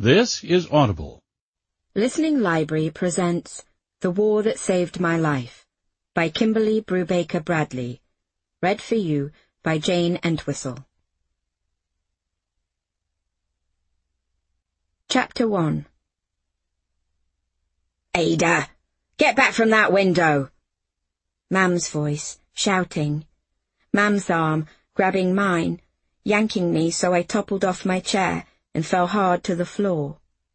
This is Audible. Listening Library presents The War That Saved My Life by Kimberly Brubaker Bradley. Read for you by Jane Entwistle. Chapter 1. "Ada, get back from that window!" Mam's voice, shouting. Mam's arm, grabbing mine, yanking me so I toppled off my chair and fell hard to the floor.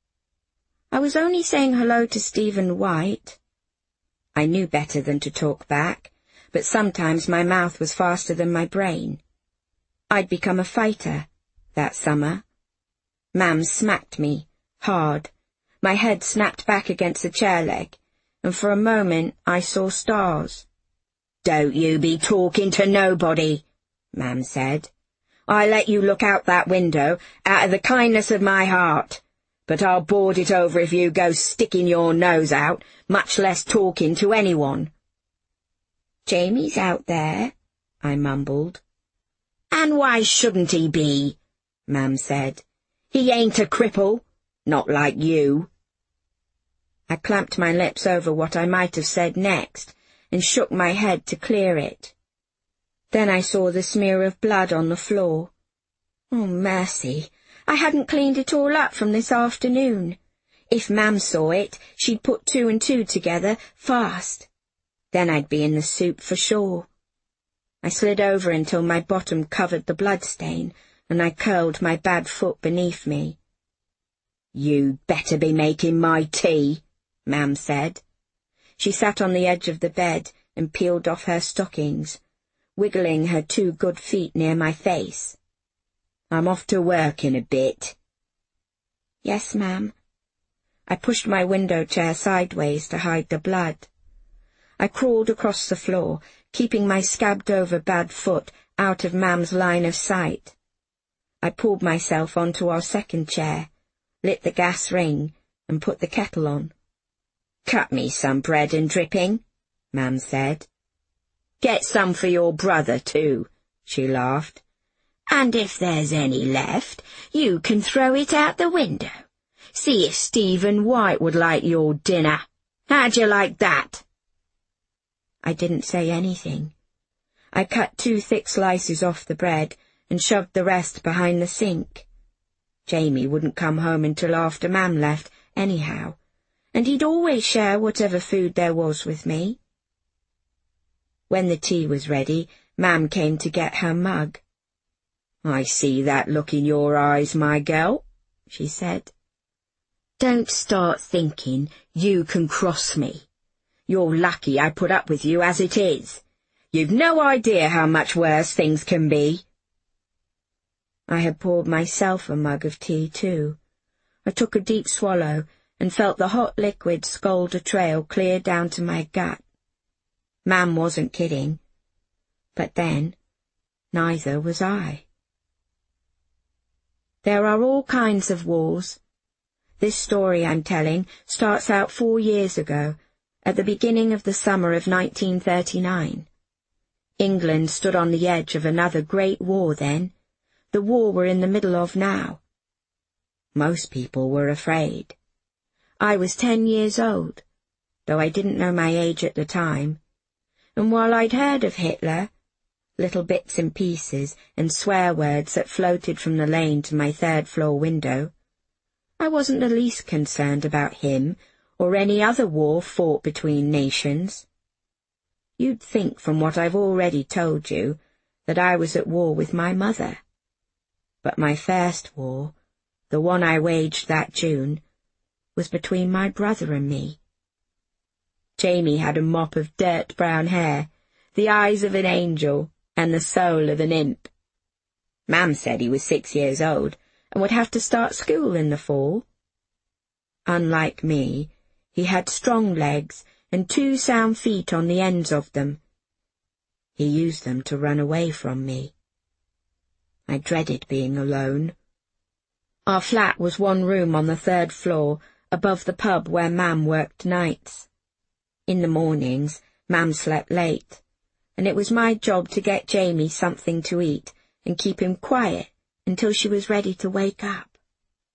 I was only saying hello to Stephen White. I knew better than to talk back, but sometimes my mouth was faster than my brain. I'd become a fighter that summer. Mam smacked me, hard. My head snapped back against the chair leg, and for a moment I saw stars. "Don't you be talking to nobody," Mam said. "I let you look out that window out of the kindness of my heart, but I'll board it over if you go sticking your nose out, much less talking to anyone." "Jamie's out there," I mumbled. "And why shouldn't he be?" Mam said. "He ain't a cripple, not like you." I clamped my lips over what I might have said next, and shook my head to clear it. Then I saw the smear of blood on the floor. Oh, mercy! I hadn't cleaned it all up from this afternoon. If Mam saw it, she'd put two and two together, fast. Then I'd be in the soup for sure. I slid over until my bottom covered the bloodstain, and I curled my bad foot beneath me. "You'd better be making my tea," Mam said. She sat on the edge of the bed and peeled off her stockings, wiggling her two good feet near my face. "I'm off to work in a bit." "Yes, ma'am." I pushed my window chair sideways to hide the blood. I crawled across the floor, keeping my scabbed-over bad foot out of Mam's line of sight. I pulled myself onto our second chair, lit the gas ring, and put the kettle on. "Cut me some bread and dripping," Mam said. "Get some for your brother, too," she laughed. "And if there's any left, you can throw it out the window. See if Stephen White would like your dinner. How'd you like that?" I didn't say anything. I cut 2 thick slices off the bread and shoved the rest behind the sink. Jamie wouldn't come home until after Mam left, anyhow, and he'd always share whatever food there was with me. When the tea was ready, Mam came to get her mug. "I see that look in your eyes, my girl," she said. "Don't start thinking you can cross me. You're lucky I put up with you as it is. You've no idea how much worse things can be." I had poured myself a mug of tea, too. I took a deep swallow and felt the hot liquid scald a trail clear down to my gut. Mam wasn't kidding. But then, neither was I. There are all kinds of wars. This story I'm telling starts out 4 years ago, at the beginning of the summer of 1939. England stood on the edge of another great war then, the war we're in the middle of now. Most people were afraid. I was 10 years old, though I didn't know my age at the time, and while I'd heard of Hitler, little bits and pieces and swear words that floated from the lane to my 3rd-floor window, I wasn't the least concerned about him or any other war fought between nations. You'd think from what I've already told you that I was at war with my mother. But my first war, the one I waged that June, was between my brother and me. Jamie had a mop of dirt-brown hair, the eyes of an angel, and the soul of an imp. Mam said he was 6 years old and would have to start school in the fall. Unlike me, he had strong legs and 2 sound feet on the ends of them. He used them to run away from me. I dreaded being alone. Our flat was 1 room on the 3rd floor, above the pub where Mam worked nights. In the mornings, Mam slept late, and it was my job to get Jamie something to eat and keep him quiet until she was ready to wake up.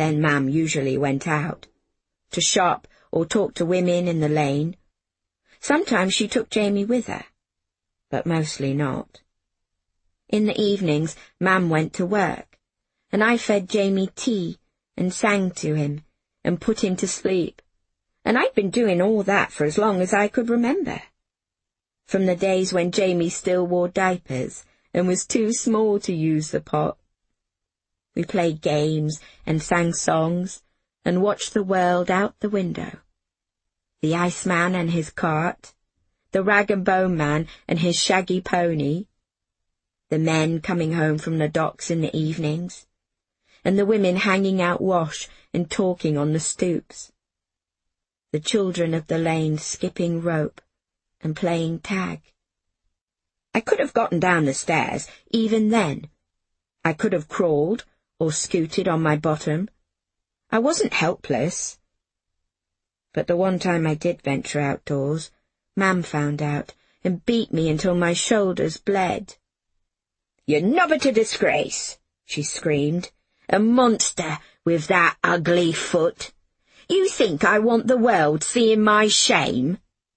Then Mam usually went out, to shop or talk to women in the lane. Sometimes she took Jamie with her, but mostly not. In the evenings, Mam went to work, and I fed Jamie tea and sang to him and put him to sleep, and I'd been doing all that for as long as I could remember. From the days when Jamie still wore diapers and was too small to use the pot. We played games and sang songs and watched the world out the window. The Iceman and his cart, the Rag and Bone Man and his shaggy pony, the men coming home from the docks in the evenings, and the women hanging out wash and talking on the stoops. The children of the lane skipping rope and playing tag. I could have gotten down the stairs even then. I could have crawled or scooted on my bottom. I wasn't helpless. But the one time I did venture outdoors, Mam found out and beat me until my shoulders bled. "You're nobbut a disgrace," she screamed. "A monster with that ugly foot. You think I want the world seeing my shame?"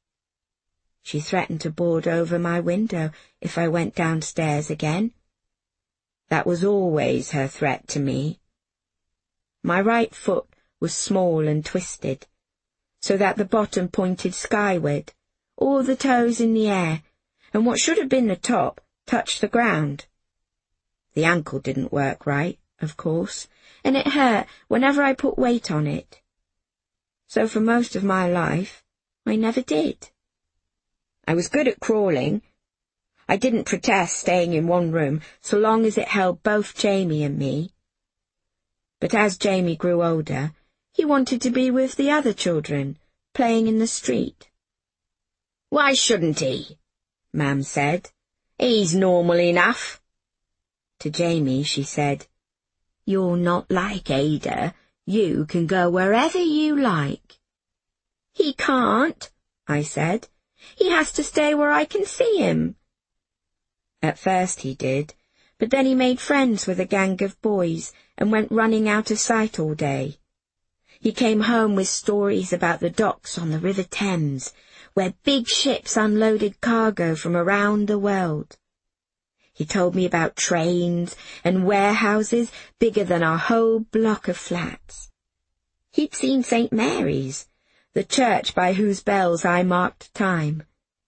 She threatened to board over my window if I went downstairs again. That was always her threat to me. My right foot was small and twisted, so that the bottom pointed skyward, all the toes in the air, and what should have been the top touched the ground. The ankle didn't work right, of course, and it hurt whenever I put weight on it. So for most of my life, I never did. I was good at crawling. I didn't protest staying in one room so long as it held both Jamie and me. But as Jamie grew older, he wanted to be with the other children, playing in the street. "Why shouldn't he?" Mam said. "He's normal enough." To Jamie she said, "You're not like Ada. You can go wherever you like." "He can't," I said. "He has to stay where I can see him." At first he did, but then he made friends with a gang of boys and went running out of sight all day. He came home with stories about the docks on the River Thames, where big ships unloaded cargo from around the world. He told me about trains and warehouses bigger than our whole block of flats. He'd seen St. Mary's, the church by whose bells I marked time.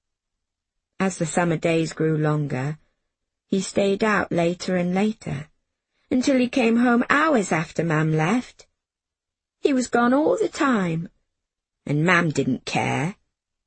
As the summer days grew longer, he stayed out later and later, until he came home hours after Mam left. He was gone all the time, and Mam didn't care.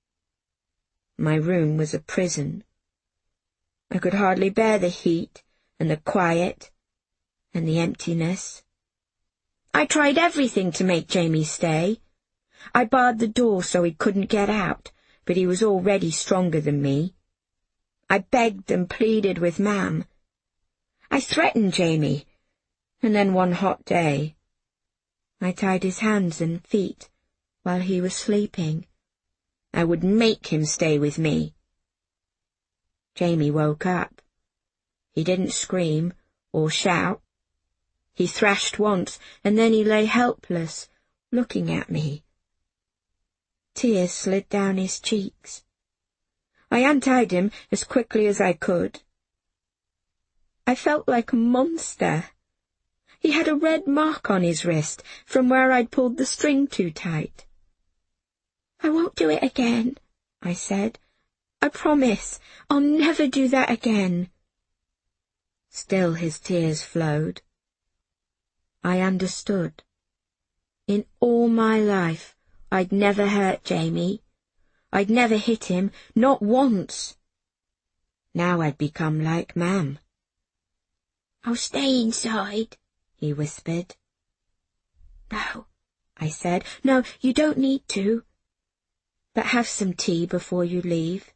My room was a prison. I could hardly bear the heat and the quiet and the emptiness. I tried everything to make Jamie stay. I barred the door so he couldn't get out, but he was already stronger than me. I begged and pleaded with Mam. I threatened Jamie, and then one hot day, I tied his hands and feet while he was sleeping. I would make him stay with me. Jamie woke up. He didn't scream or shout. He thrashed once, and then he lay helpless, looking at me. Tears slid down his cheeks. I untied him as quickly as I could. I felt like a monster. He had a red mark on his wrist from where I'd pulled the string too tight. "I won't do it again," I said. "I promise, I'll never do that again." Still his tears flowed. I understood. In all my life, I'd never hurt Jamie. I'd never hit him, not once. Now I'd become like Mam. "I'll stay inside," he whispered. "No," I said. "No, you don't need to. But have some tea before you leave."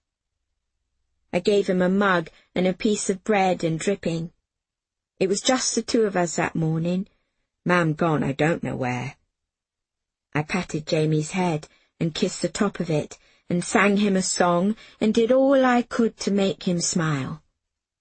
I gave him a mug and a piece of bread and dripping. It was just the two of us that morning, Mam gone I don't know where. I patted Jamie's head and kissed the top of it and sang him a song and did all I could to make him smile.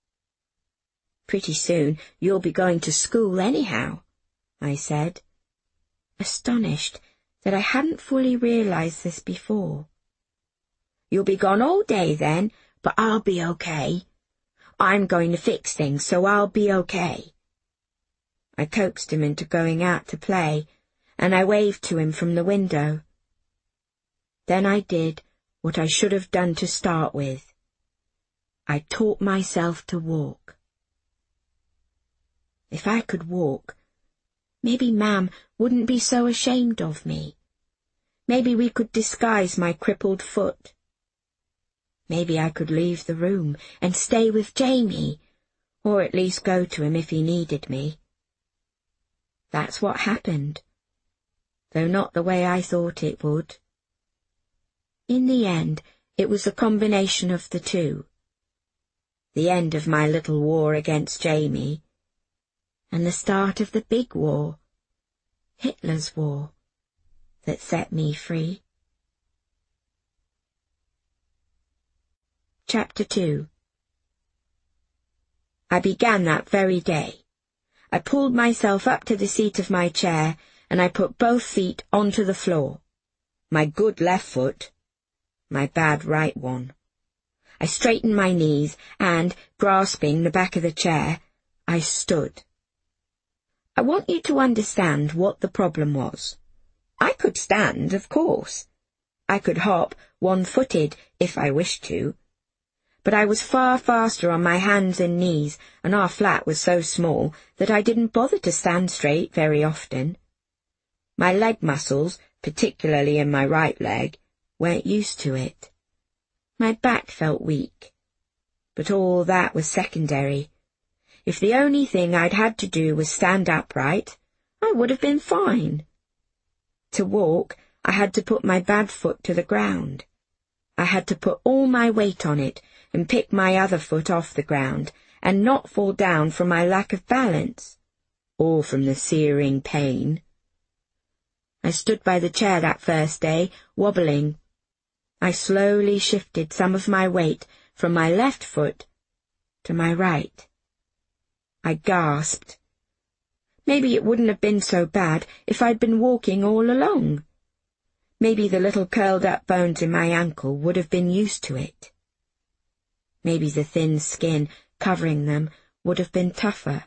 "Pretty soon you'll be going to school anyhow," I said. astonished that I hadn't fully realized this before. "You'll be gone all day then, but I'll be okay. I'm going to fix things, so I'll be okay." I coaxed him into going out to play, and I waved to him from the window. Then I did what I should have done to start with. I taught myself to walk. If I could walk, maybe Mam wouldn't be so ashamed of me. Maybe we could disguise my crippled foot. Maybe I could leave the room and stay with Jamie, or at least go to him if he needed me. That's what happened, though not the way I thought it would. In the end, it was a combination of the two. The end of my little war against Jamie, and the start of the big war, Hitler's war, that set me free. Chapter 2. I began that very day. I pulled myself up to the seat of my chair, and I put both feet onto the floor. My good left foot, my bad right one. I straightened my knees, and, grasping the back of the chair, I stood. I want you to understand what the problem was. I could stand, of course. I could hop one-footed if I wished to. But I was far faster on my hands and knees, and our flat was so small that I didn't bother to stand straight very often. My leg muscles, particularly in my right leg, weren't used to it. My back felt weak. But all that was secondary. If the only thing I'd had to do was stand upright, I would have been fine. To walk, I had to put my bad foot to the ground. I had to put all my weight on it and pick my other foot off the ground and not fall down from my lack of balance, or from the searing pain. I stood by the chair that first day, wobbling. I slowly shifted some of my weight from my left foot to my right. I gasped. Maybe it wouldn't have been so bad if I'd been walking all along. Maybe the little curled-up bones in my ankle would have been used to it. Maybe the thin skin covering them would have been tougher.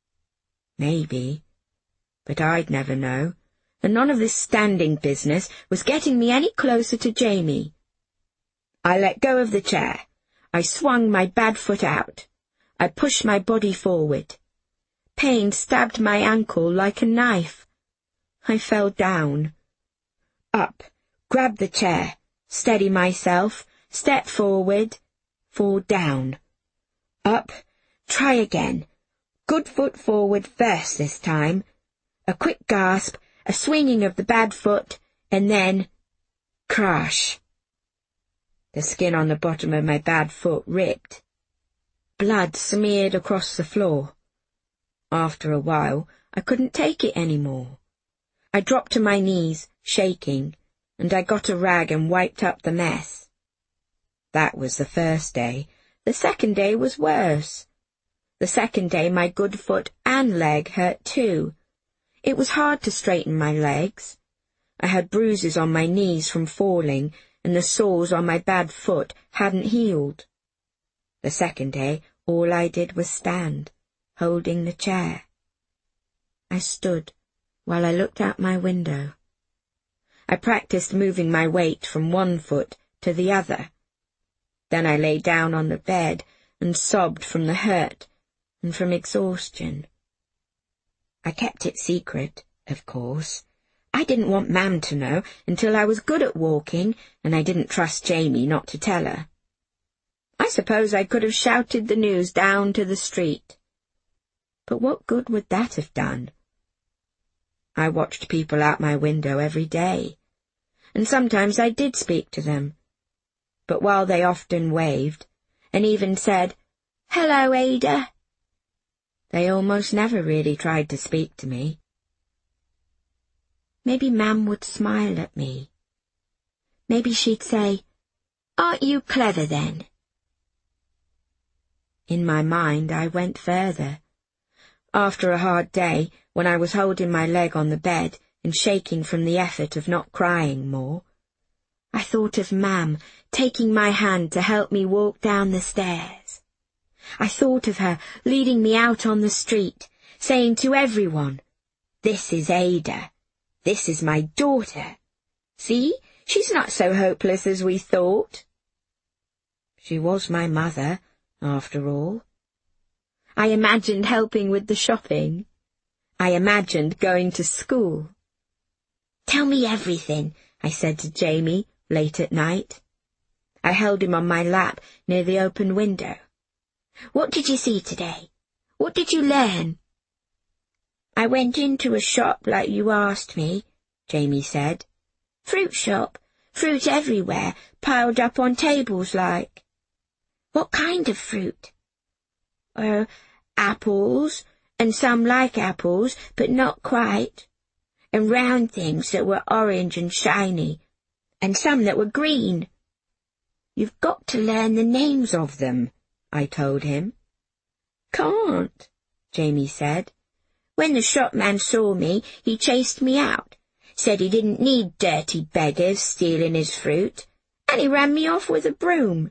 Maybe. But I'd never know, and none of this standing business was getting me any closer to Jamie. I let go of the chair. I swung my bad foot out. I pushed my body forward. Pain stabbed my ankle like a knife. I fell down. Up, grab the chair, steady myself, step forward, fall down. Up, try again. Good foot forward first this time. A quick gasp, a swinging of the bad foot, and then crash. The skin on the bottom of my bad foot ripped. Blood smeared across the floor. After a while, I couldn't take it any more. I dropped to my knees, shaking, and I got a rag and wiped up the mess. That was the first day. The second day was worse. The second day my good foot and leg hurt too. It was hard to straighten my legs. I had bruises on my knees from falling, and the sores on my bad foot hadn't healed. The second day, all I did was stand, holding the chair. I stood while I looked out my window. I practiced moving my weight from one foot to the other. Then I lay down on the bed and sobbed from the hurt and from exhaustion. I kept it secret, of course. I didn't want Mam to know until I was good at walking, and I didn't trust Jamie not to tell her. I suppose I could have shouted the news down to the street. But what good would that have done? I watched people out my window every day, and sometimes I did speak to them. But while they often waved, and even said, "Hello, Ada," they almost never really tried to speak to me. Maybe Mam would smile at me. Maybe she'd say, "Aren't you clever then?" In my mind, I went further. After a hard day, when I was holding my leg on the bed, and shaking from the effort of not crying more. I thought of Mam taking my hand to help me walk down the stairs. I thought of her leading me out on the street, saying to everyone, "This is Ada. This is my daughter. See, she's not so hopeless as we thought." She was my mother, after all. I imagined helping with the shopping. I imagined going to school. "Tell me everything," I said to Jamie late at night. I held him on my lap near the open window. "What did you see today? What did you learn?" "I went into a shop like you asked me," Jamie said. "Fruit shop, fruit everywhere, piled up on tables like." "What kind of fruit?" "Oh, apples, and some like apples, but not quite, and round things that were orange and shiny, and some that were green." "You've got to learn the names of them," I told him. "Can't," Jamie said. "When the shopman saw me, he chased me out, said he didn't need dirty beggars stealing his fruit, and he ran me off with a broom."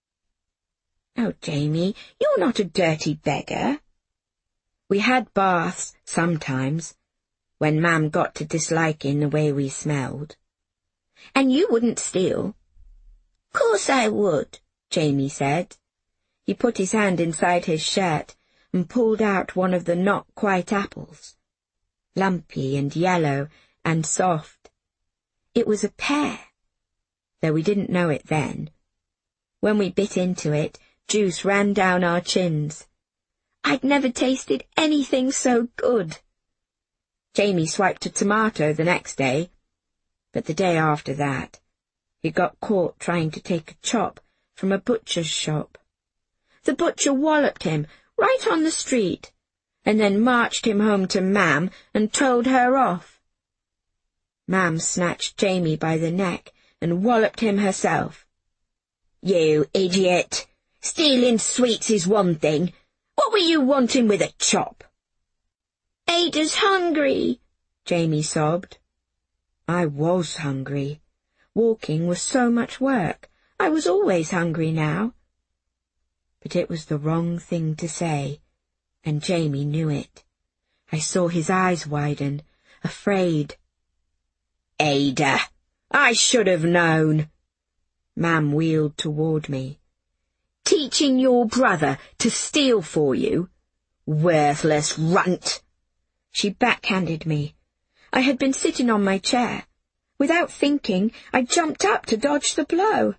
"Oh, Jamie, you're not a dirty beggar." We had baths sometimes, when Mam got to disliking the way we smelled. "And you wouldn't steal?" "Course I would," Jamie said. He put his hand inside his shirt and pulled out one of the not-quite apples, lumpy and yellow and soft. It was a pear, though we didn't know it then. When we bit into it, juice ran down our chins. I'd never tasted anything so good. Jamie swiped a tomato the next day, but the day after that, he got caught trying to take a chop from a butcher's shop. The butcher walloped him right on the street, and then marched him home to Mam and told her off. Mam snatched Jamie by the neck and walloped him herself. "You idiot! Stealing sweets is one thing. What were you wanting with a chop?" "Ada's hungry," Jamie sobbed. I was hungry. Walking was so much work. I was always hungry now. But it was the wrong thing to say, and Jamie knew it. I saw his eyes widen, afraid. "Ada, I should have known." Mam wheeled toward me. "Teaching your brother to steal for you? Worthless runt!" She backhanded me. I had been sitting on my chair. Without thinking, I jumped up to dodge the blow.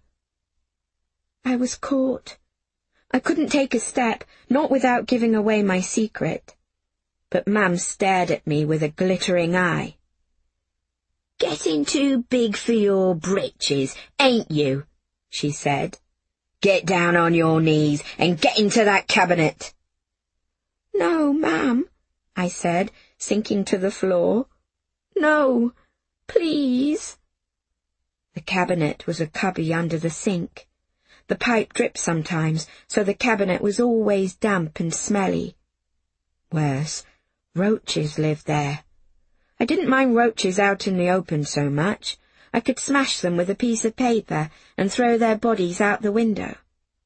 I was caught. I couldn't take a step, not without giving away my secret. But Mam stared at me with a glittering eye. "Getting too big for your britches, ain't you?" she said. "Get down on your knees and get into that cabinet." "No, Mam," I said, sinking to the floor. "No, please." The cabinet was a cubby under the sink. The pipe dripped sometimes, so the cabinet was always damp and smelly. Worse, roaches lived there. I didn't mind roaches out in the open so much. I could smash them with a piece of paper and throw their bodies out the window.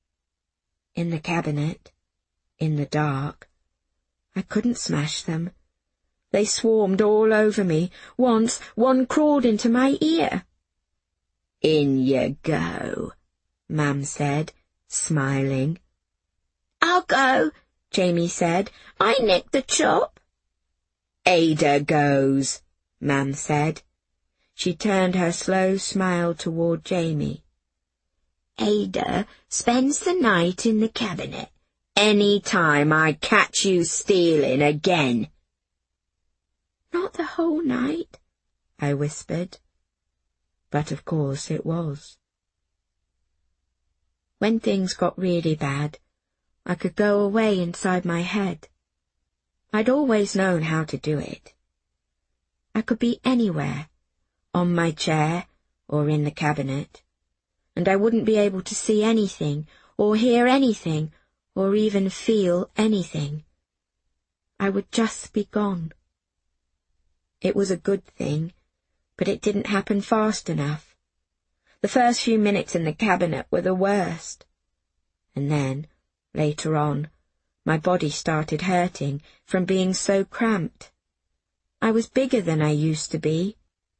In the cabinet, in the dark, I couldn't smash them. They swarmed all over me. Once, one crawled into my ear. "In you go," Mam said, smiling. "I'll go," Jamie said. "I nicked the chop." "Ada goes," Mam said. She turned her slow smile toward Jamie. "Ada spends the night in the cabinet any time I catch you stealing again." "Not the whole night," I whispered. But of course it was. When things got really bad, I could go away inside my head. I'd always known how to do it. I could be anywhere, on my chair or in the cabinet, and I wouldn't be able to see anything, or hear anything, or even feel anything. I would just be gone. It was a good thing, but it didn't happen fast enough. The first few minutes in the cabinet were the worst. And then, later on, my body started hurting from being so cramped. I was bigger than I used to be.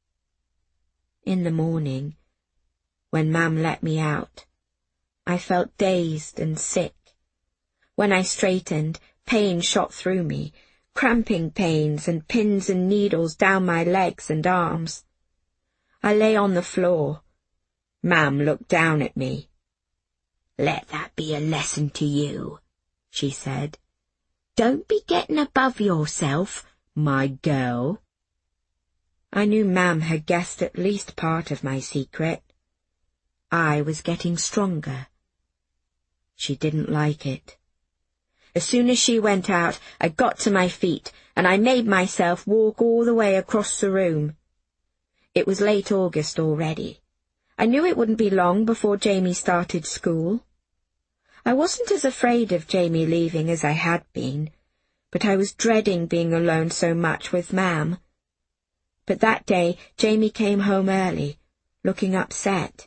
In the morning, when Mam let me out, I felt dazed and sick. When I straightened, pain shot through me, cramping pains and pins and needles down my legs and arms. I lay on the floor. Mam looked down at me. "Let that be a lesson to you," she said. "Don't be getting above yourself, my girl." I knew Mam had guessed at least part of my secret. I was getting stronger. She didn't like it. As soon as she went out, I got to my feet, and I made myself walk all the way across the room. It was late August already. I knew it wouldn't be long before Jamie started school. I wasn't as afraid of Jamie leaving as I had been, but I was dreading being alone so much with Mam. But that day Jamie came home early, looking upset.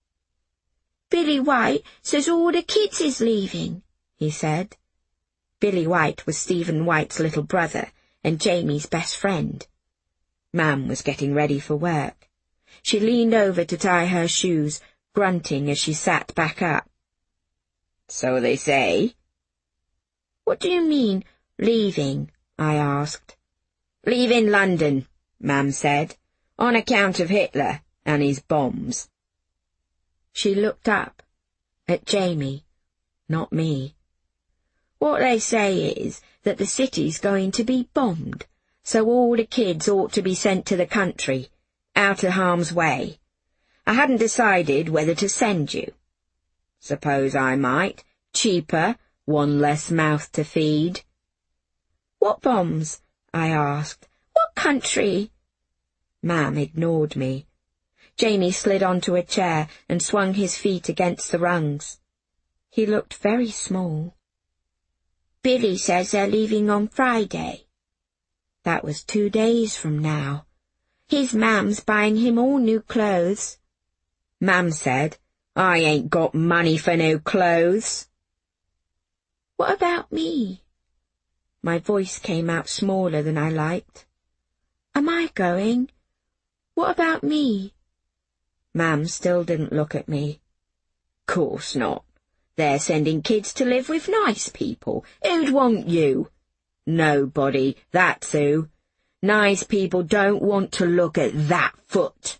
"Billy White says all the kids is leaving," he said. Billy White was Stephen White's little brother and Jamie's best friend. Mam was getting ready for work. She leaned over to tie her shoes, grunting as she sat back up. "So they say." "What do you mean, leaving?" I asked. "Leaving London," Mam said, "on account of Hitler and his bombs." She looked up, at Jamie, not me. "What they say is that the city's going to be bombed, so all the kids ought to be sent to the country, out of harm's way. I hadn't decided whether to send you. Suppose I might. Cheaper, one less mouth to feed." "What bombs?" I asked. "What country?" Mam ignored me. Jamie slid onto a chair and swung his feet against the rungs. He looked very small. "Billy says they're leaving on Friday." That was 2 days from now. His Mam's buying him all new clothes. Mam said, "I ain't got money for new clothes." "What about me?" My voice came out smaller than I liked. "Am I going? What about me?" Mam still didn't look at me. "Course not. They're sending kids to live with nice people. Who'd want you?" "Nobody, that's who. Nice people don't want to look at that foot."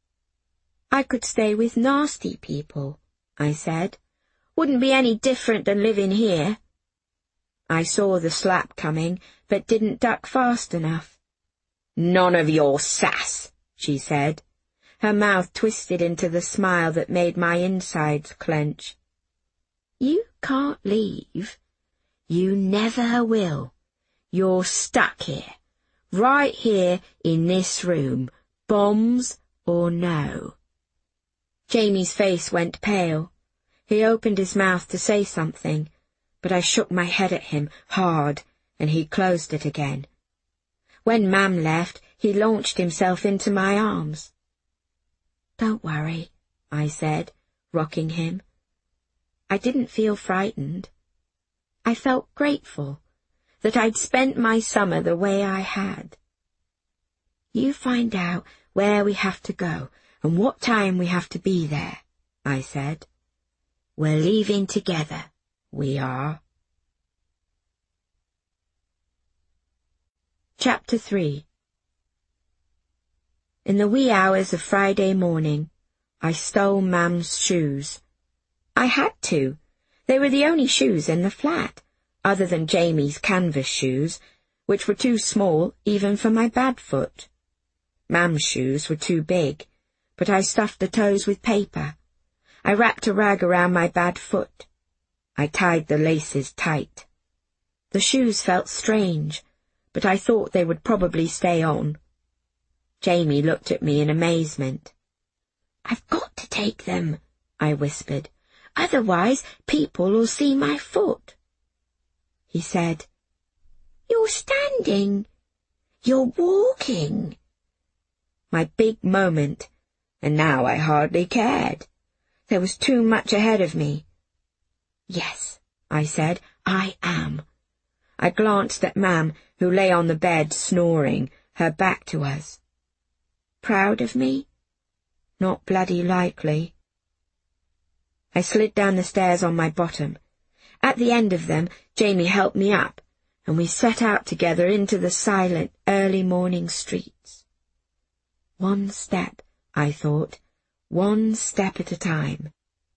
"I could stay with nasty people," I said. "Wouldn't be any different than living here." I saw the slap coming, but didn't duck fast enough. "None of your sass," she said. Her mouth twisted into the smile that made my insides clench. "You can't leave. You never will. You're stuck here, right here in this room, bombs or no." Jamie's face went pale. He opened his mouth to say something, but I shook my head at him hard, and he closed it again. When Mam left, he launched himself into my arms. "Don't worry," I said, rocking him. I didn't feel frightened. I felt grateful that I'd spent my summer the way I had. "You find out where we have to go and what time we have to be there," I said. "We're leaving together, we are." Chapter 3. In the wee hours of Friday morning, I stole Mam's shoes. I had to. They were the only shoes in the flat, other than Jamie's canvas shoes, which were too small even for my bad foot. Mam's shoes were too big, but I stuffed the toes with paper. I wrapped a rag around my bad foot. I tied the laces tight. The shoes felt strange, but I thought they would probably stay on. Jamie looked at me in amazement. "I've got to take them," I whispered. "Otherwise people will see my foot." He said, "You're standing. You're walking! My big moment, and now I hardly cared. There was too much ahead of me. Yes, I said, I am. I glanced at Mam, who lay on the bed snoring, her back to us. Proud of me? Not bloody likely. I slid down the stairs on my bottom. At the end of them, Jamie helped me up, and we set out together into the silent, early morning streets. One step, I thought, one step at a time.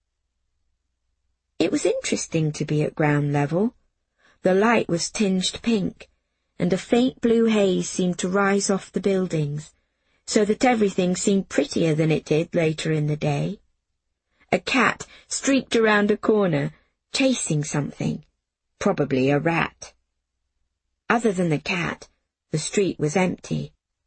It was interesting to be at ground level. The light was tinged pink, and a faint blue haze seemed to rise off the buildings, so that everything seemed prettier than it did later in the day. A cat streaked around a corner, chasing something, probably a rat. Other than the cat, the street was empty.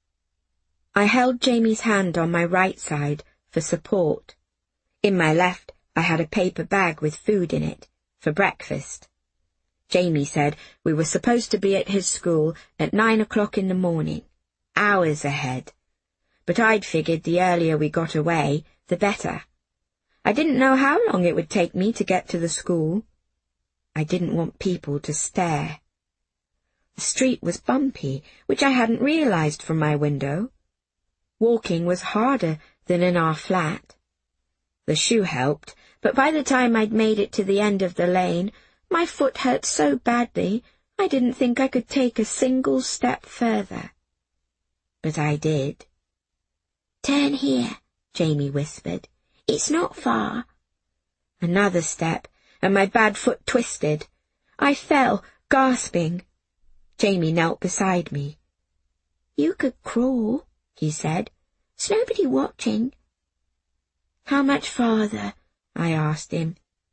I held Jamie's hand on my right side for support. In my left, I had a paper bag with food in it, for breakfast. Jamie said we were supposed to be at his school at 9 o'clock in the morning, hours ahead. But I'd figured the earlier we got away, the better. I didn't know how long it would take me to get to the school. I didn't want people to stare. The street was bumpy, which I hadn't realized from my window. Walking was harder than in our flat. The shoe helped, but by the time I'd made it to the end of the lane, my foot hurt so badly I didn't think I could take a single step further. But I did. "Turn here," Jamie whispered. "It's not far." Another step, and my bad foot twisted. I fell, gasping. Jamie knelt beside me. "You could crawl," he said. "There's nobody watching." "How much farther?" I asked him.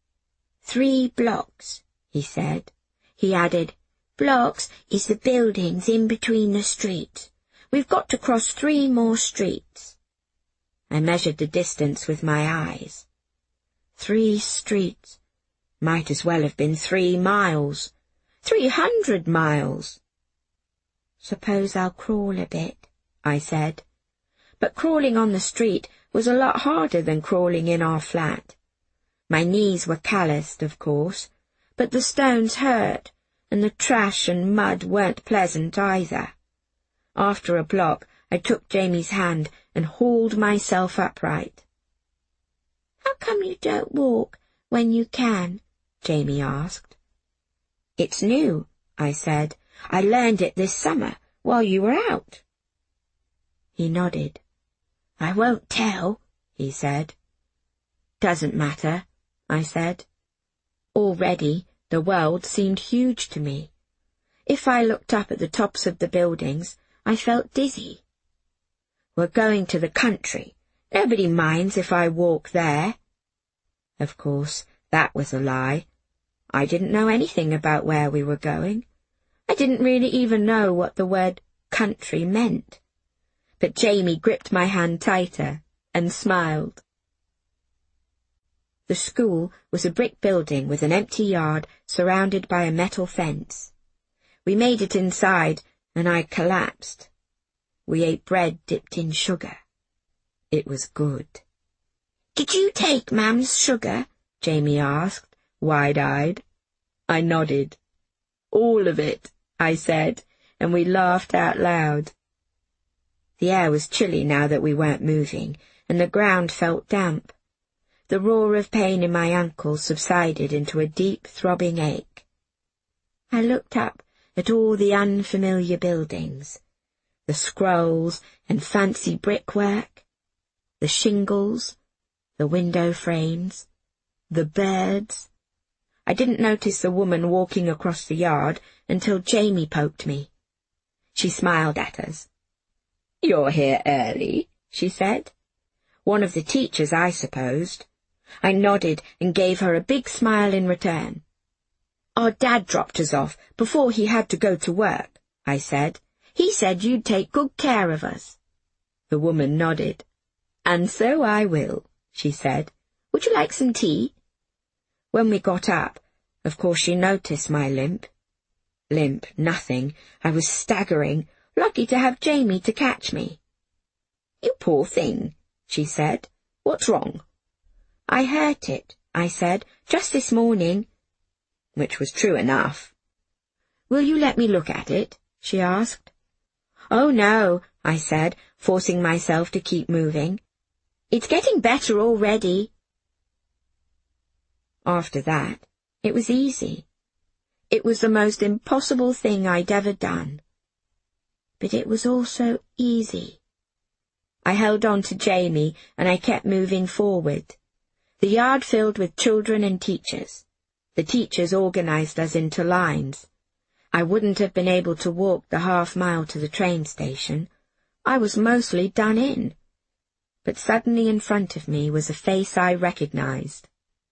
3 blocks, he said. He added, "Blocks is the buildings in between the streets. We've got to cross 3 more streets." I measured the distance with my eyes. 3 streets. Might as well have been 3 miles. 300 miles. "Suppose I'll crawl a bit," I said. But crawling on the street was a lot harder than crawling in our flat. My knees were calloused, of course, but the stones hurt, and the trash and mud weren't pleasant either. After a block, I took Jamie's hand and hauled myself upright. "How come you don't walk when you can?" Jamie asked. "It's new," I said. "I learned it this summer, while you were out." He nodded. "I won't tell," he said. "Doesn't matter," I said. Already, the world seemed huge to me. If I looked up at the tops of the buildings, I felt dizzy. "We're going to the country. Nobody minds if I walk there." Of course, that was a lie. I didn't know anything about where we were going. I didn't really even know what the word country meant. But Jamie gripped my hand tighter and smiled. The school was a brick building with an empty yard surrounded by a metal fence. We made it inside, and I collapsed. We ate bread dipped in sugar. It was good. "Did you take Mam's sugar?" Jamie asked, wide-eyed. I nodded. "All of it," I said, and we laughed out loud. The air was chilly now that we weren't moving, and the ground felt damp. The roar of pain in my ankle subsided into a deep, throbbing ache. I looked up at all the unfamiliar buildings, the scrolls and fancy brickwork, the shingles, the window frames, the birds. I didn't notice the woman walking across the yard until Jamie poked me. She smiled at us. "You're here early," she said. One of the teachers, I supposed. I nodded and gave her a big smile in return. "Our dad dropped us off before he had to go to work," I said. "He said you'd take good care of us." The woman nodded. "And so I will," she said. "Would you like some tea?" When we got up, of course she noticed my limp. Limp, nothing. I was staggering, Lucky to have Jamie to catch me." "You poor thing," she said. "What's wrong?" "I hurt it," I said, "just this morning." Which was true enough. "Will you let me look at it?" she asked. "Oh, no," I said, forcing myself to keep moving. "It's getting better already." After that, it was easy. It was the most impossible thing I'd ever done. But it was also easy. I held on to Jamie and I kept moving forward. The yard filled with children and teachers. The teachers organized us into lines. I wouldn't have been able to walk the half-mile to the train station. I was mostly done in. But suddenly in front of me was a face I recognized.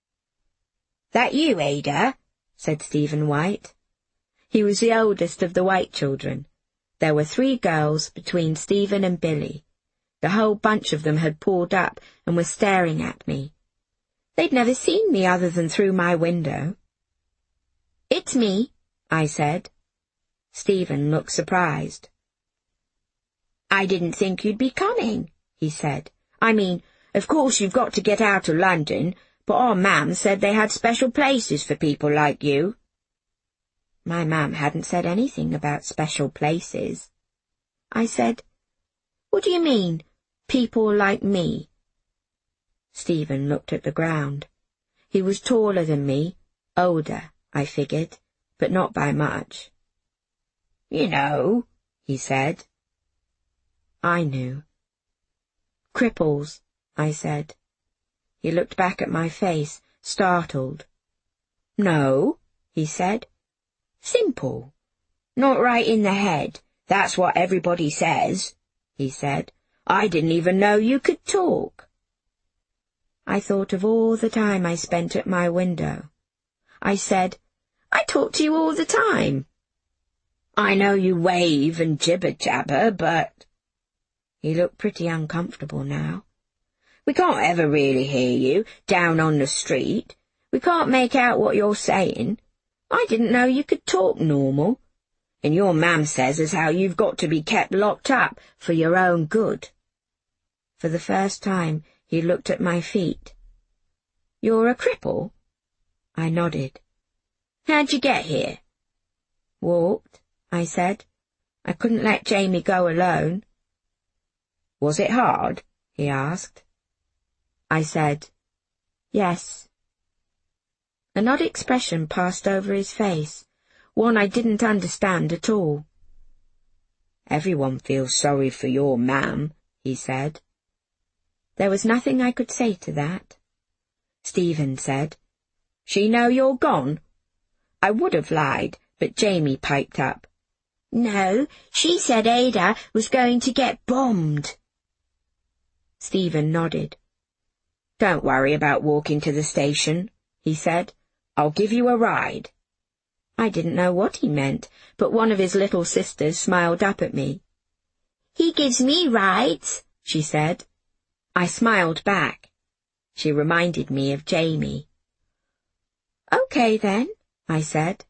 "That you, Ada?" said Stephen White. He was the oldest of the White children. There were 3 girls between Stephen and Billy. The whole bunch of them had pulled up and were staring at me. They'd never seen me other than through my window. "It's me," I said. Stephen looked surprised. "I didn't think you'd be coming," he said. "I mean, of course you've got to get out of London, but our mam said they had special places for people like you." My mam hadn't said anything about special places. I said, "What do you mean, people like me?" Stephen looked at the ground. He was taller than me, older, I figured, but not by much. "You know," he said. I knew. "Cripples," I said. He looked back at my face, startled. "No," he said. "Simple. Not right in the head. That's what everybody says," he said. "I didn't even know you could talk." I thought of all the time I spent at my window. I said, "I talk to you all the time." "I know you wave and jibber-jabber, but—" He looked pretty uncomfortable now. "We can't ever really hear you, down on the street. We can't make out what you're saying. I didn't know you could talk normal. And your mam says as how you've got to be kept locked up for your own good." For the first time, he looked at my feet. "You're a cripple?" I nodded. "How'd you get here?" "Walked," I said. "I couldn't let Jamie go alone." "Was it hard?" he asked. I said, "Yes." An odd expression passed over his face, one I didn't understand at all. "Everyone feels sorry for your mam," he said. There was nothing I could say to that. Stephen said, "She know you're gone?" I would have lied, but Jamie piped up. "No, she said Ada was going to get bombed." Stephen nodded. "Don't worry about walking to the station," he said. "I'll give you a ride." I didn't know what he meant, but one of his little sisters smiled up at me. "He gives me rides," she said. I smiled back. She reminded me of Jamie. "Okay, then," I said.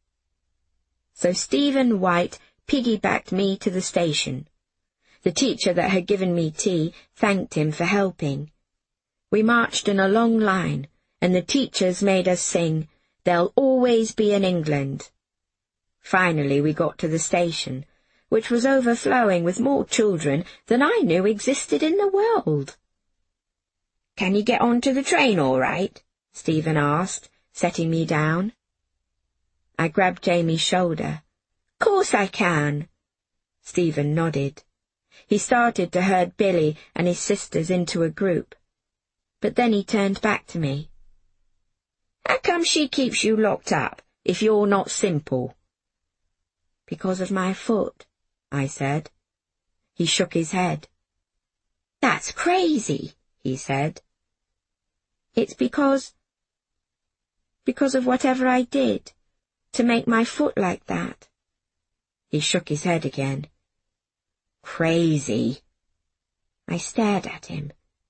So Stephen White piggybacked me to the station. The teacher that had given me tea thanked him for helping. We marched in a long line, and the teachers made us sing, "There'll Always Be an England." Finally we got to the station, which was overflowing with more children than I knew existed in the world. "Can you get onto the train all right?" Stephen asked, setting me down. I grabbed Jamie's shoulder. "Course I can." Stephen nodded. He started to herd Billy and his sisters into a group. But then he turned back to me. "How come she keeps you locked up, if you're not simple?" "Because of my foot," I said. He shook his head. "That's crazy," he said. "It's because of whatever I did, to make my foot like that." He shook his head again. "Crazy." I stared at him.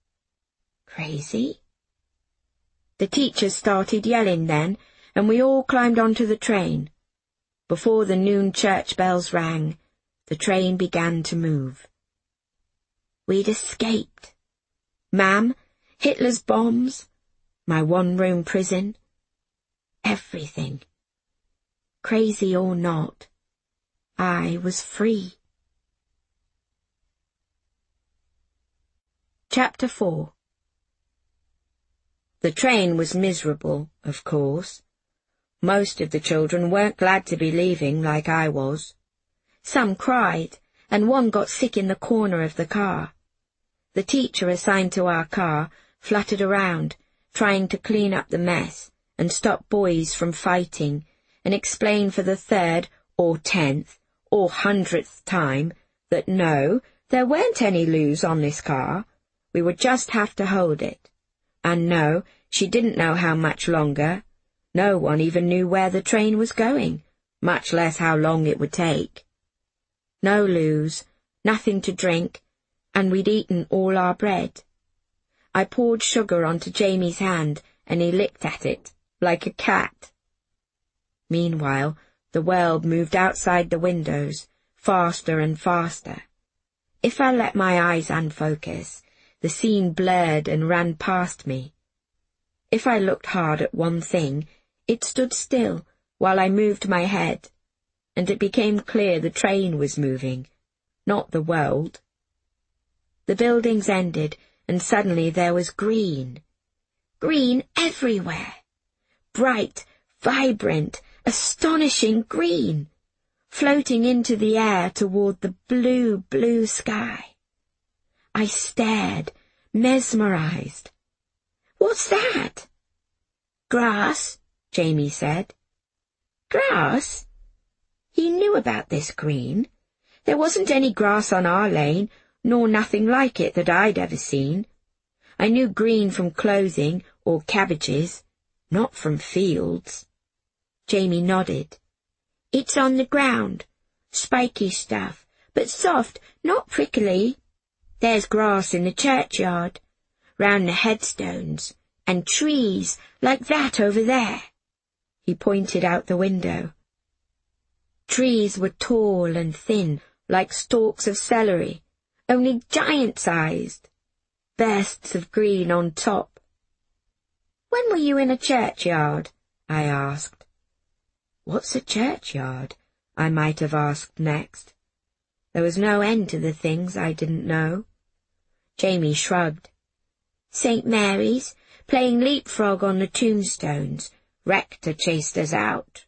Crazy? The teachers started yelling then, and we all climbed onto the train. Before the noon church bells rang, the train began to move. We'd escaped. Mam, Hitler's bombs, my one-room prison, everything. Crazy or not, I was free. Chapter 4. The train was miserable, of course. Most of the children weren't glad to be leaving like I was. Some cried, and one got sick in the corner of the car. The teacher assigned to our car fluttered around, trying to clean up the mess and stop boys from fighting, and explain for the 3rd or 10th or 100th time that no, there weren't any loos on this car. We would just have to hold it. And no, she didn't know how much longer. No one even knew where the train was going, much less how long it would take. No loos, nothing to drink, and we'd eaten all our bread. I poured sugar onto Jamie's hand, and he licked at it, like a cat. Meanwhile, the world moved outside the windows, faster and faster. If I let my eyes unfocus, the scene blurred and ran past me. If I looked hard at one thing, it stood still while I moved my head, and it became clear the train was moving, not the world. The buildings ended, and suddenly there was green. Green everywhere. Bright, vibrant, astonishing green, floating into the air toward the blue, blue sky. I stared, mesmerized. "What's that?" "Grass," Jamie said. Grass? He knew about this green. There wasn't any grass on our lane, nor nothing like it that I'd ever seen. I knew green from clothing or cabbages, not from fields. Jamie nodded. "It's on the ground. Spiky stuff, but soft, not prickly. There's grass in the churchyard, round the headstones, and trees like that over there." He pointed out the window. Trees were tall and thin, like stalks of celery, only giant-sized, bursts of green on top. "When were you in a churchyard?" I asked. What's a churchyard? I might have asked next. There was no end to the things I didn't know. Jamie shrugged. "St. Mary's, playing leapfrog on the tombstones. Rector chased us out."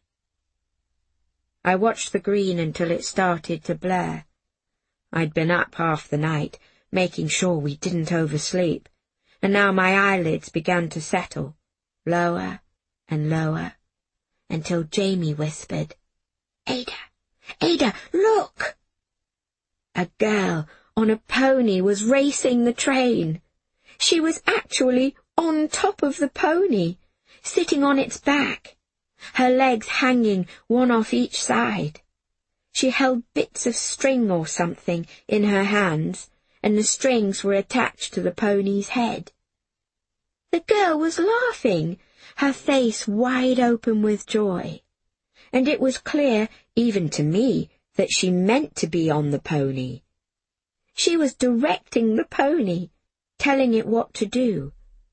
I watched the green until it started to blur. I'd been up half the night, making sure we didn't oversleep, and now my eyelids began to settle, lower and lower, until Jamie whispered, "Ada, Ada, look!" A girl on a pony was racing the train. She was actually on top of the pony, sitting on its back, her legs hanging one off each side. She held bits of string or something in her hands, and the strings were attached to the pony's head. The girl was laughing, her face wide open with joy, and it was clear, even to me, that she meant to be on the pony. She was directing the pony, telling it what to do,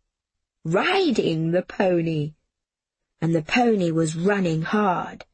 riding the pony, and the pony was running hard.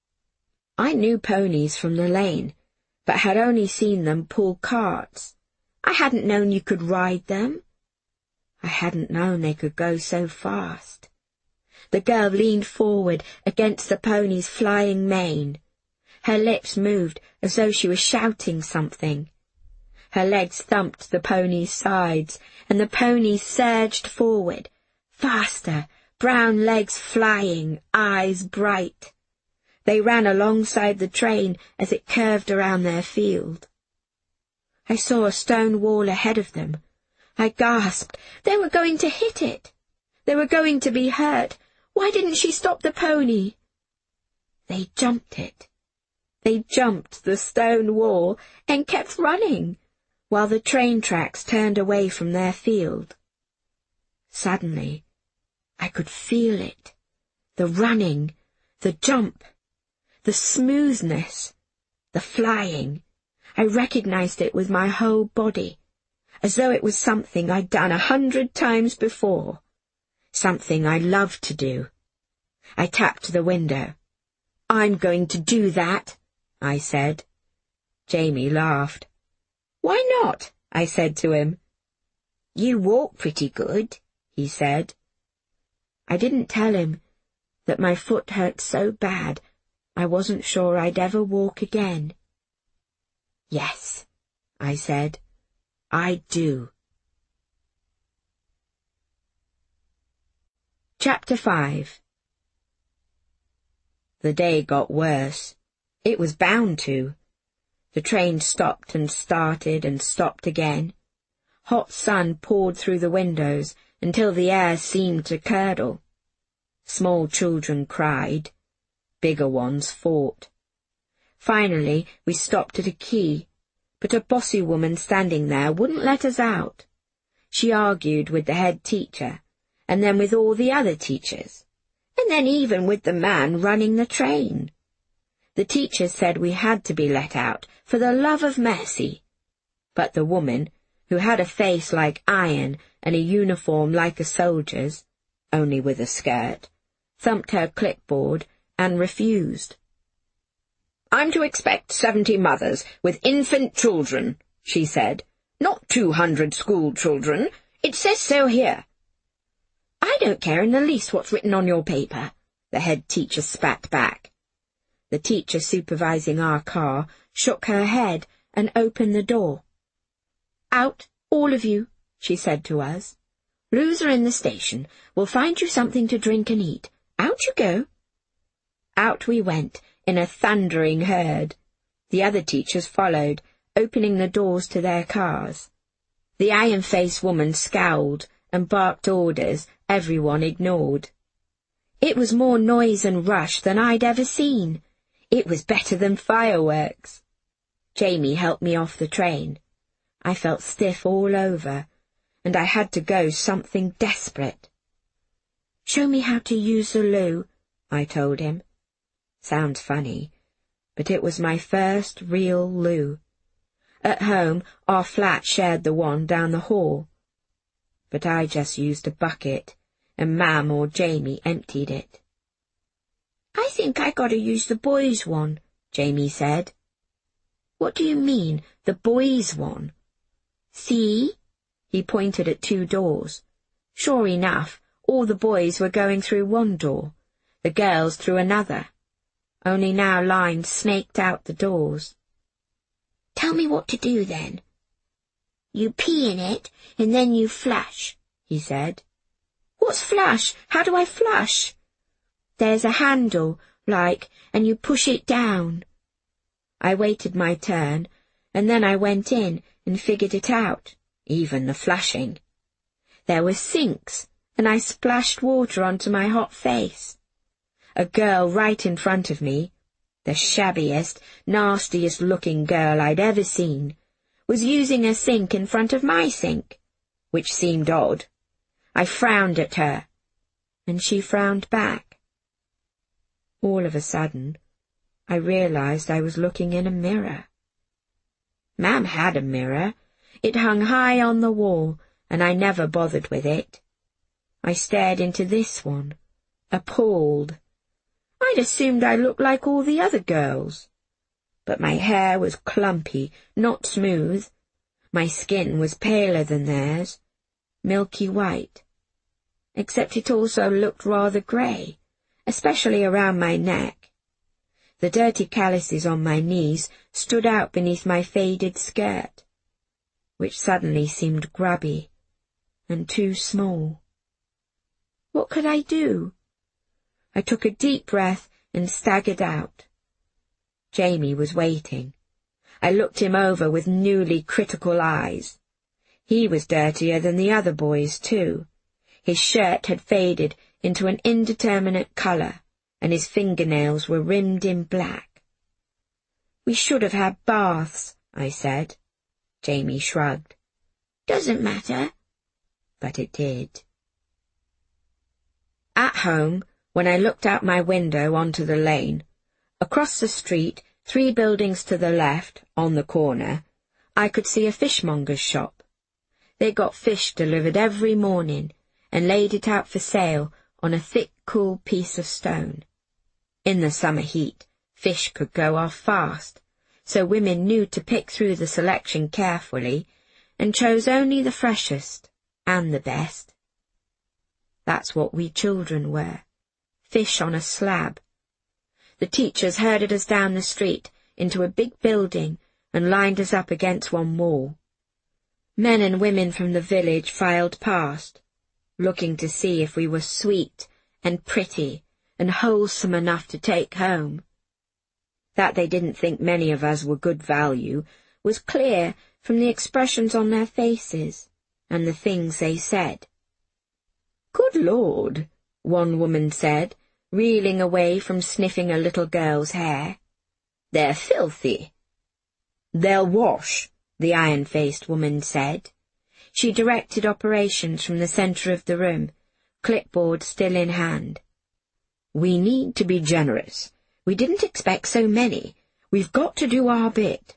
I knew ponies from the lane, but had only seen them pull carts. I hadn't known you could ride them. I hadn't known they could go so fast. The girl leaned forward against the pony's flying mane. Her lips moved as though she was shouting something. Her legs thumped the pony's sides, and the pony surged forward, faster, brown legs flying, eyes bright. They ran alongside the train as it curved around their field. I saw a stone wall ahead of them. I gasped. They were going to hit it. They were going to be hurt. Why didn't she stop the pony? They jumped it. They jumped the stone wall and kept running, while the train tracks turned away from their field. Suddenly, I could feel it. The running, the jump, the smoothness, the flying. I recognized it with my whole body, as though it was something I'd done 100 times before, something I loved to do. I tapped the window. "I'm going to do that," I said. Jamie laughed. "Why not?" I said to him. "You walk pretty good," he said. I didn't tell him that my foot hurt so bad I wasn't sure I'd ever walk again. "Yes," I said, "I do." Chapter 5. The day got worse. It was bound to. The train stopped and started and stopped again. Hot sun poured through the windows until the air seemed to curdle. Small children cried. Bigger ones fought. Finally, we stopped at a quay, but a bossy woman standing there wouldn't let us out. She argued with the head teacher, and then with all the other teachers, and then even with the man running the train. The teachers said we had to be let out, for the love of mercy. But the woman, who had a face like iron and a uniform like a soldier's, only with a skirt, thumped her clipboard and refused. "I'm to expect 70 mothers with infant children," she said, "not 200 school children. It says so here." "I don't care in the least what's written on your paper," the head teacher spat back. The teacher supervising our car shook her head and opened the door. "Out, all of you," she said to us. "Loser in the station. We'll find you something to drink and eat. Out you go." Out we went, in a thundering herd. The other teachers followed, opening the doors to their cars. The iron-faced woman scowled and barked orders everyone ignored. It was more noise and rush than I'd ever seen. It was better than fireworks. Jamie helped me off the train. I felt stiff all over, and I had to go something desperate. "Show me how to use the loo," I told him. Sounds funny, but it was my first real loo. At home, our flat shared the one down the hall. But I just used a bucket, and Mam or Jamie emptied it. "I think I gotta use the boys' one," Jamie said. "What do you mean, the boys' one?" "See?" He pointed at 2 doors. Sure enough, all the boys were going through one door, the girls through another. Only now lines snaked out the doors. "Tell me what to do, then." "You pee in it, and then you flush," he said. "What's flush? How do I flush?" "There's a handle, like, and you push it down." I waited my turn, and then I went in and figured it out, even the flushing. There were sinks, and I splashed water onto my hot face. A girl right in front of me, the shabbiest, nastiest-looking girl I'd ever seen, was using a sink in front of my sink, which seemed odd. I frowned at her, and she frowned back. All of a sudden, I realized I was looking in a mirror. Mam had a mirror. It hung high on the wall, and I never bothered with it. I stared into this one, appalled. I'd assumed I looked like all the other girls. But my hair was clumpy, not smooth. My skin was paler than theirs, milky white. Except it also looked rather grey, especially around my neck. The dirty calluses on my knees stood out beneath my faded skirt, which suddenly seemed grubby and too small. What could I do? I took a deep breath and staggered out. Jamie was waiting. I looked him over with newly critical eyes. He was dirtier than the other boys, too. His shirt had faded into an indeterminate colour, and his fingernails were rimmed in black. "We should have had baths," I said. Jamie shrugged. "Doesn't matter." But it did. At home, when I looked out my window onto the lane, across the street 3 buildings to the left, on the corner, I could see a fishmonger's shop. They got fish delivered every morning and laid it out for sale on a thick, cool piece of stone. In the summer heat, fish could go off fast, so women knew to pick through the selection carefully and chose only the freshest and the best. That's what we children were, fish on a slab. The teachers herded us down the street into a big building and lined us up against one wall. Men and women from the village filed past, looking to see if we were sweet and pretty and wholesome enough to take home. That they didn't think many of us were good value was clear from the expressions on their faces and the things they said. "Good Lord," one woman said, reeling away from sniffing a little girl's hair. "They're filthy." "They'll wash," the iron-faced woman said. She directed operations from the centre of the room, clipboard still in hand. "We need to be generous. We didn't expect so many. We've got to do our bit."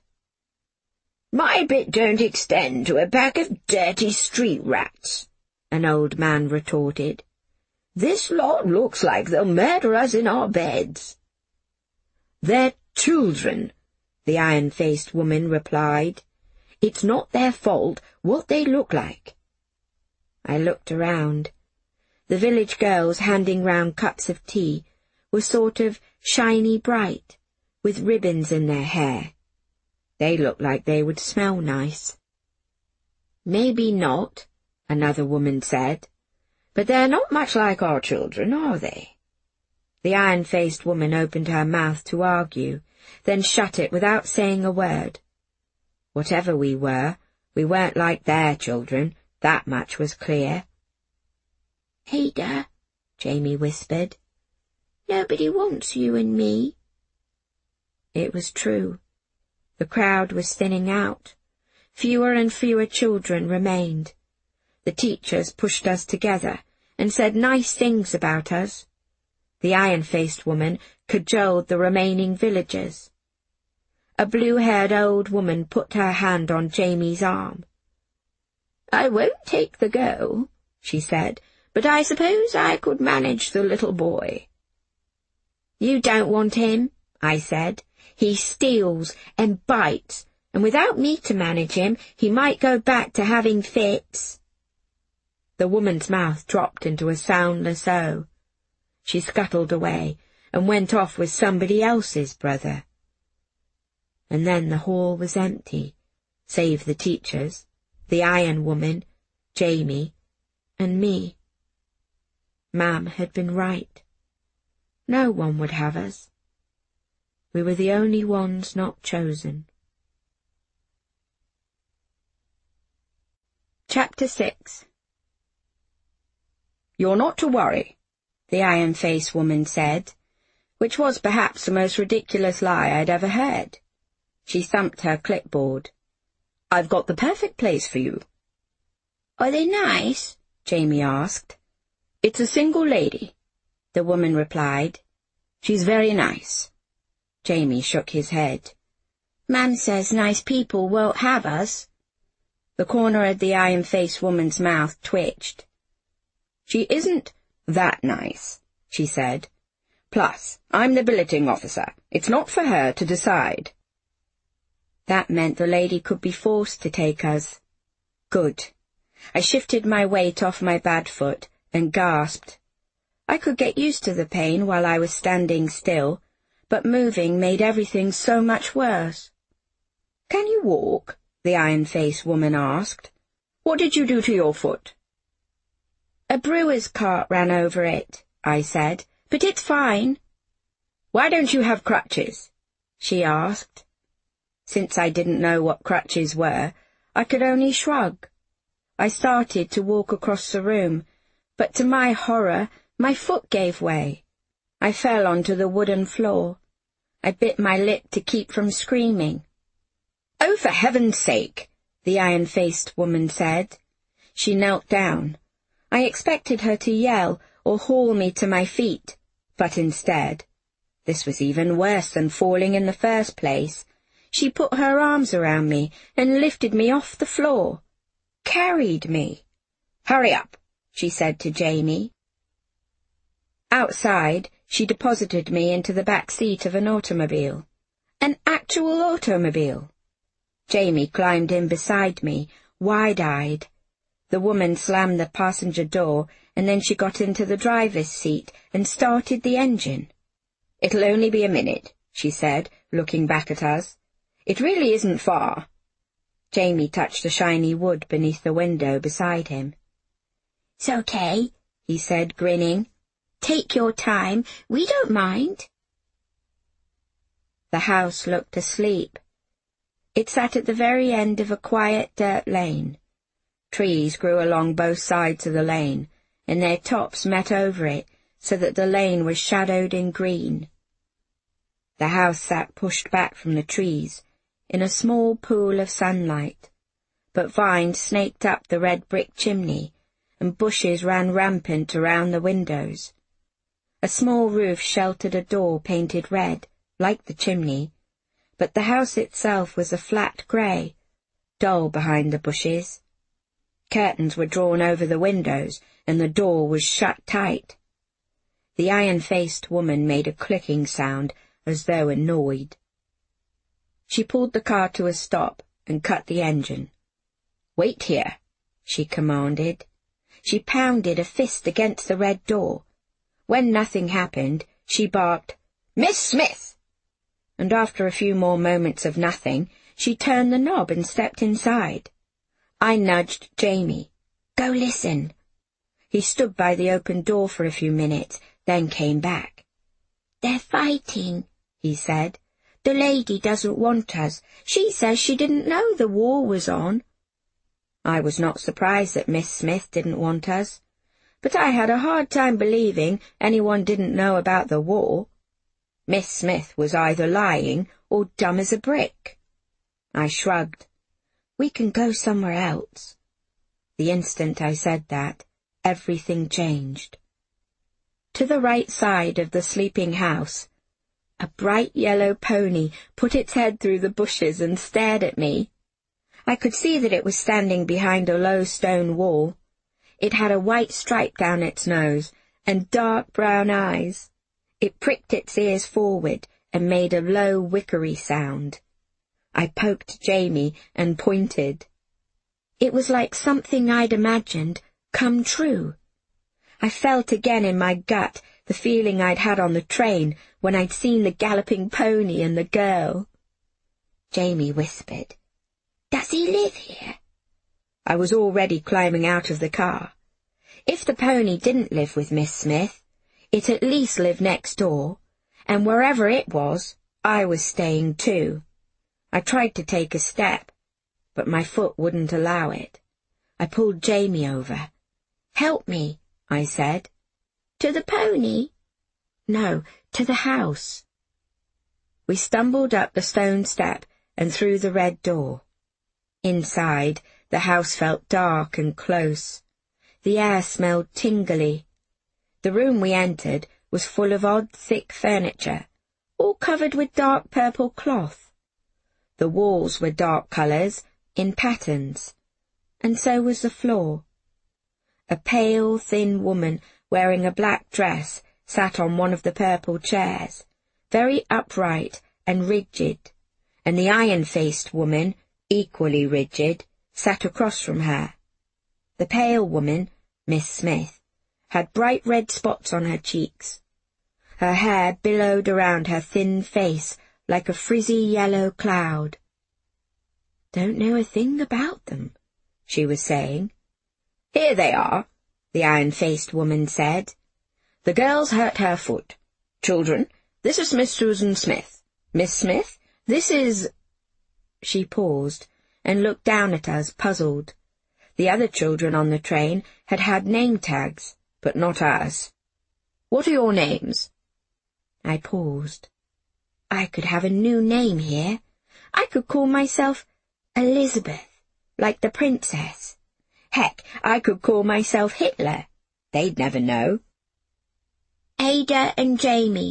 "My bit don't extend to a pack of dirty street rats," an old man retorted. "This lot looks like they'll murder us in our beds." "They're children," the iron-faced woman replied. "It's not their fault what they look like." I looked around. The village girls handing round cups of tea were sort of shiny bright, with ribbons in their hair. They looked like they would smell nice. "Maybe not," another woman said, "but they're not much like our children, are they?" The iron-faced woman opened her mouth to argue, then shut it without saying a word. Whatever we weren't like their children, that much was clear. "Ada," Jamie whispered, "nobody wants you and me." It was true. The crowd was thinning out. Fewer and fewer children remained. The teachers pushed us together and said nice things about us. The iron-faced woman cajoled the remaining villagers. A blue-haired old woman put her hand on Jamie's arm. "I won't take the girl," she said, "but I suppose I could manage the little boy." "You don't want him," I said. "He steals and bites, and without me to manage him, he might go back to having fits." The woman's mouth dropped into a soundless O. She scuttled away and went off with somebody else's brother. And then the hall was empty, save the teachers, the iron woman, Jamie, and me. Mam had been right. No one would have us. We were the only ones not chosen. Chapter 6. "You're not to worry," the iron-faced woman said, which was perhaps the most ridiculous lie I'd ever heard. She thumped her clipboard. "I've got the perfect place for you." "Are they nice?" Jamie asked. "It's a single lady," the woman replied. "She's very nice." Jamie shook his head. "Mam says nice people won't have us." The corner of the iron-faced woman's mouth twitched. "She isn't that nice," she said. "Plus, I'm the billeting officer. It's not for her to decide." That meant the lady could be forced to take us. Good. I shifted my weight off my bad foot and gasped. I could get used to the pain while I was standing still, but moving made everything so much worse. "Can you walk?" the iron-faced woman asked. "What did you do to your foot?" "A brewer's cart ran over it," I said, "but it's fine." "Why don't you have crutches?" she asked. Since I didn't know what crutches were, I could only shrug. I started to walk across the room, but to my horror, my foot gave way. I fell onto the wooden floor. I bit my lip to keep from screaming. "Oh, for heaven's sake," the iron-faced woman said. She knelt down. I expected her to yell or haul me to my feet, but instead, This was even worse than falling in the first place. She put her arms around me and lifted me off the floor. Carried me. "Hurry up," she said to Jamie. Outside, she deposited me into the back seat of an automobile. An actual automobile. Jamie climbed in beside me, wide-eyed. The woman slammed the passenger door, and then she got into the driver's seat and started the engine. "It'll only be a minute," she said, looking back at us. "It really isn't far." Jamie touched the shiny wood beneath the window beside him. "It's okay," he said, grinning. "Take your time. We don't mind." The house looked asleep. It sat at the very end of a quiet dirt lane. Trees grew along both sides of the lane, and their tops met over it, so that the lane was shadowed in green. The house sat pushed back from the trees, in a small pool of sunlight, but vines snaked up the red brick chimney, and bushes ran rampant around the windows. A small roof sheltered a door painted red, like the chimney, but the house itself was a flat grey, dull behind the bushes. Curtains were drawn over the windows, and the door was shut tight. The iron-faced woman made a clicking sound, as though annoyed. She pulled the car to a stop and cut the engine. "Wait here," she commanded. She pounded a fist against the red door. When nothing happened, she barked, "Miss Smith!" And after a few more moments of nothing, she turned the knob and stepped inside. I nudged Jamie. "Go listen." He stood by the open door for a few minutes, then came back. "They're fighting," he said. "The lady doesn't want us. She says she didn't know the war was on." I was not surprised that Miss Smith didn't want us, but I had a hard time believing anyone didn't know about the war. Miss Smith was either lying or dumb as a brick. I shrugged. "We can go somewhere else." The instant I said that, everything changed. To the right side of the sleeping house, a bright yellow pony put its head through the bushes and stared at me. I could see that it was standing behind a low stone wall. It had a white stripe down its nose and dark brown eyes. It pricked its ears forward and made a low wickery sound. I poked Jamie and pointed. It was like something I'd imagined come true. I felt again in my gut the feeling I'd had on the train when I'd seen the galloping pony and the girl. Jamie whispered, "Does he live here?" I was already climbing out of the car. If the pony didn't live with Miss Smith, it at least lived next door, and wherever it was, I was staying too. I tried to take a step, but my foot wouldn't allow it. I pulled Jamie over. "Help me," I said. "To the pony?" "No, to the house." We stumbled up the stone step and through the red door. Inside, the house felt dark and close. The air smelled tingly. The room we entered was full of odd, thick furniture, all covered with dark purple cloth. The walls were dark colours, in patterns, and so was the floor. A pale, thin woman wearing a black dress sat on one of the purple chairs, very upright and rigid, and the iron-faced woman, equally rigid, sat across from her. The pale woman, Miss Smith, had bright red spots on her cheeks. Her hair billowed around her thin face like a frizzy yellow cloud. "Don't know a thing about them," she was saying. "Here they are," the iron-faced woman said. "The girl's hurt her foot. Children, this is Miss Susan Smith. Miss Smith, this is—" She paused and looked down at us, puzzled. The other children on the train had had name tags, but not ours. "What are your names?" I paused. I could have a new name here. I could call myself Elizabeth, like the princess. Heck, I could call myself Hitler. They'd never know. "Ada and Jamie,"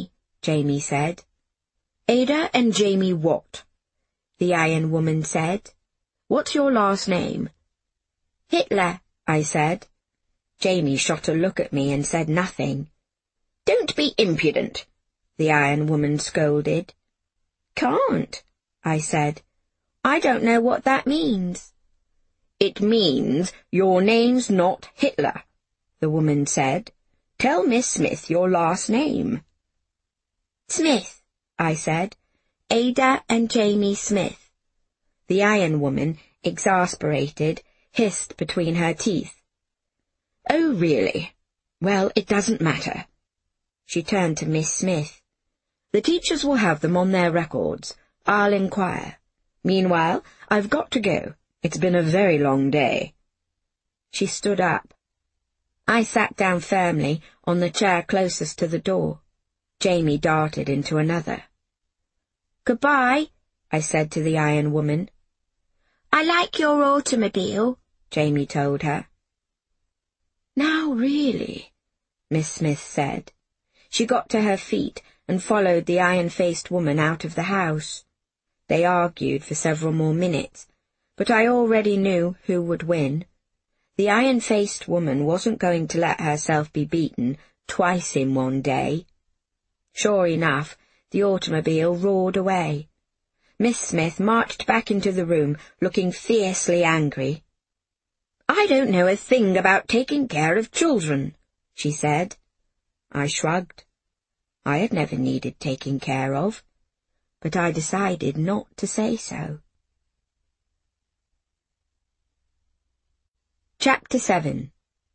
Jamie said. Ada and Jamie what? The Iron Woman said. What's your last name? Hitler, I said. Jamie shot a look at me and said nothing. Don't be impudent, the Iron Woman scolded. Can't, I said. I don't know what that means. It means your name's not Hitler, the woman said. Tell Miss Smith your last name. Smith, I said. Ada and Jamie Smith. The Iron Woman, exasperated, hissed between her teeth. Oh, really? Well, it doesn't matter. She turned to Miss Smith. The teachers will have them on their records. I'll inquire. Meanwhile, I've got to go. It's been a very long day. She stood up. I sat down firmly on the chair closest to the door. Jamie darted into another. Goodbye, I said to the Iron Woman. I like your automobile, Jamie told her. Now really, Miss Smith said. She got to her feet and followed the iron-faced woman out of the house. They argued for several more minutes, but I already knew who would win. The iron-faced woman wasn't going to let herself be beaten twice in one day. Sure enough, the automobile roared away. Miss Smith marched back into the room, looking fiercely angry. I don't know a thing about taking care of children, she said. I shrugged. I had never needed taking care of, but I decided not to say so. Chapter 7.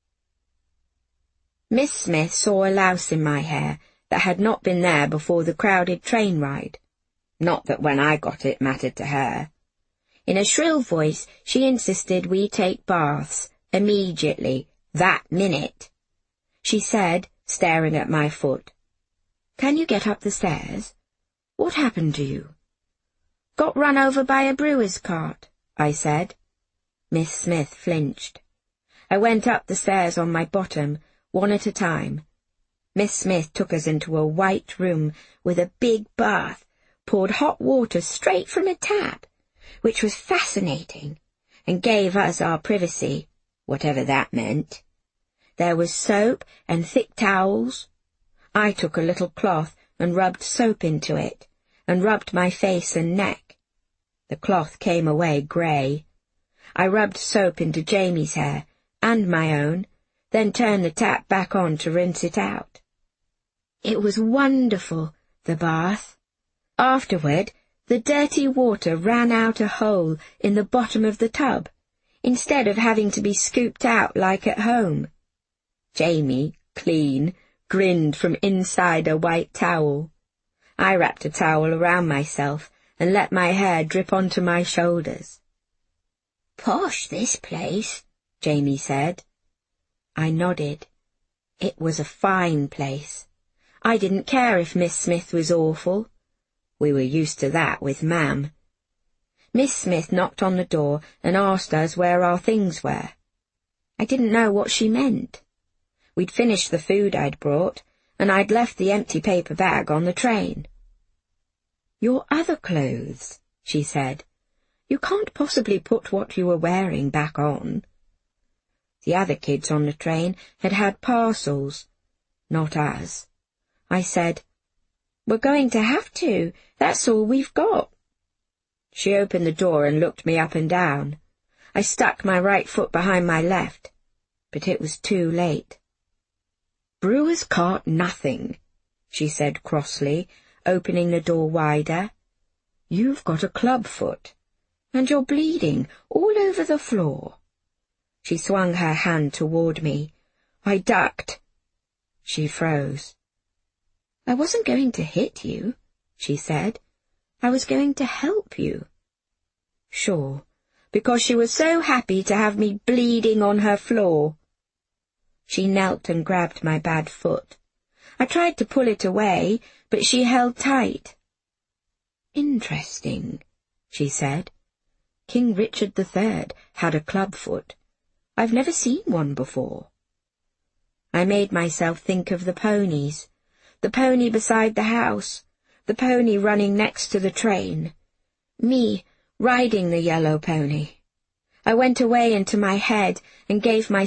Miss Smith saw a louse in my hair that had not been there before the crowded train ride. Not that when I got it mattered to her. In a shrill voice, she insisted we take baths, immediately, that minute. She said, staring at my foot, Can you get up the stairs? What happened to you? Got run over by a brewer's cart, I said. Miss Smith flinched. I went up the stairs on my bottom, one at a time. Miss Smith took us into a white room with a big bath, poured hot water straight from a tap, which was fascinating, and gave us our privacy, whatever that meant. There was soap and thick towels. I took a little cloth and rubbed soap into it, and rubbed my face and neck. The cloth came away grey. I rubbed soap into Jamie's hair, and my own, then turned the tap back on to rinse it out. It was wonderful, the bath. Afterward, the dirty water ran out a hole in the bottom of the tub, instead of having to be scooped out like at home. Jamie, clean, grinned from inside a white towel. I wrapped a towel around myself and let my hair drip onto my shoulders. Posh, this place, Jamie said. I nodded. It was a fine place. I didn't care if Miss Smith was awful. We were used to that with Mam. Miss Smith knocked on the door and asked us where our things were. I didn't know what she meant. We'd finished the food I'd brought, and I'd left the empty paper bag on the train. Your other clothes, she said. You can't possibly put what you were wearing back on. The other kids on the train had had parcels, not us. I said, We're going to have to. That's all we've got. She opened the door and looked me up and down. I stuck my right foot behind my left, but it was too late. Brewer's cart nothing, she said crossly, opening the door wider. You've got a club foot, and you're bleeding all over the floor. She swung her hand toward me. I ducked. She froze. I wasn't going to hit you, she said. I was going to help you. Sure, because she was so happy to have me bleeding on her floor. She knelt and grabbed my bad foot. I tried to pull it away, but she held tight. Interesting, she said. King Richard III had a clubfoot. I've never seen one before. I made myself think of the ponies, The pony beside the house. The pony running next to the train. Me, riding the yellow pony. I went away into my head and gave my